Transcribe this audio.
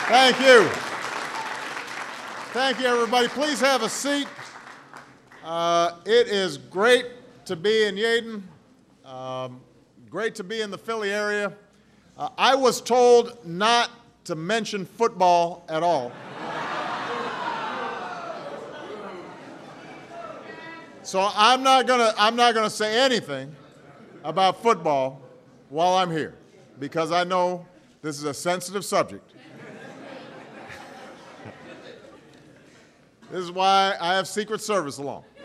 Thank you. Thank you, everybody. Please have a seat. It is great to be in Yeadon. Great to be in the Philly area. I was told not to mention football at all. So I'm not gonna say anything about football while I'm here, because I know this is a sensitive subject. This is why I have Secret Service along.